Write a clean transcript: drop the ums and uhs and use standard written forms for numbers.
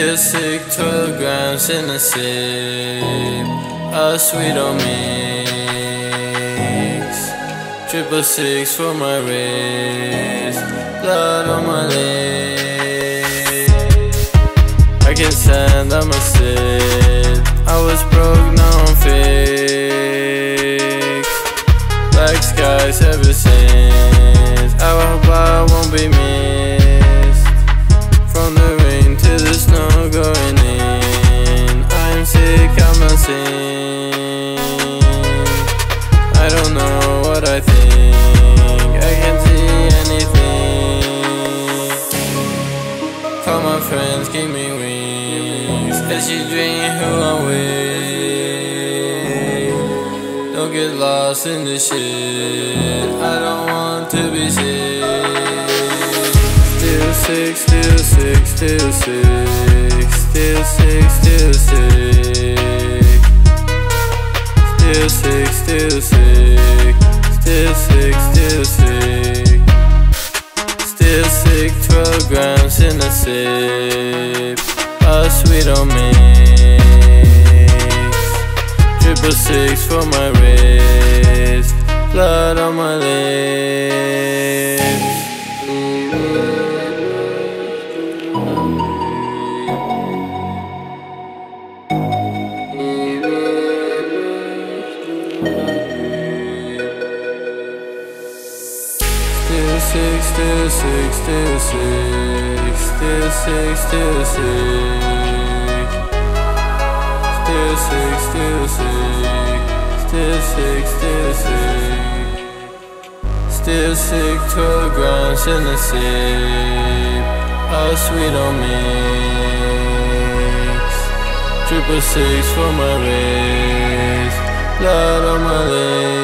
Still sick, 12 grams in a sip. A sweet on mix. 666 for my wrist. Blood on my leg. I can't stand, I'ma sit. I was broke, now I'm fixed. Black skies ever since. I hope I won't be missed. From the rain to the snow going in. I'm sick, I'm not sane. I don't know what I think. I can't see anything. Call my friends, give me wings. As you dream who I'm with. Don't get lost in the shit. I don't want to be sick. Still sick, still sick, still sick. Still sick, still sick. Still sick, still sick. Still sick, still sick. Still sick, 12 grams in a sip. A sweet on mix. 666 for my wrist. Blood on my lips. Still sick, still sick, still sick. Still sick, still sick. Still sick, still sick. Still sick, still sick. Still sick, 12 grams in a sip. A sweet on mix. 666 for my wrist. Blood on my lips.